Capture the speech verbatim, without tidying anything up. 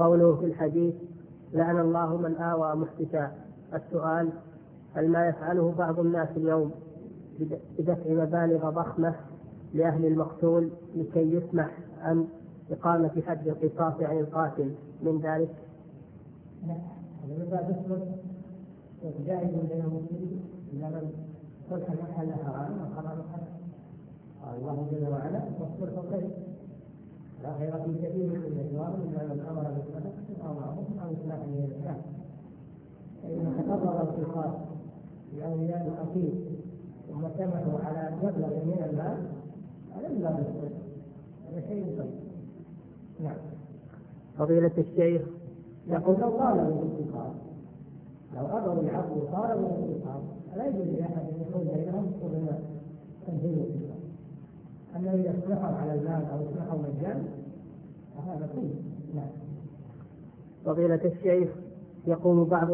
قوله في الحديث لعن الله من آوى محدثا. السؤال: هل ما يفعله بعض الناس اليوم بدفع مبالغ ضخمة لأهل المقتول لكي يسمح عن إقامة حد القصاص عن القاتل من ذلك؟ لا، هذا مبالغ ضخمة جائز بين المسلمين إذا من صلح المحل حرام وحرام الحرام. قال الله جل وعلا: والصلح خير، لا خير في كثير من الأجوار إلا من أمر بالصدقة أو معروف أو إصلاح بين الناس. فإن تقرر القصاص لأولياء الأصيل ثم سمحوا على مبلغ من المال، هذا من باب الصلح، هذا شيء طيب. نعم. فضيلة الشيخ يقول لو طالبوا بالقصاص، لو أمروا العفو طالبوا بالقصاص، لا يجوز لأحد أن يكون بينهم وبين تنفيذ القصاص. أما إذا اصلحوا على المال أو اصلحوا مجانا فهذا كله. نعم. فضيلة الشيخ يقوم بعض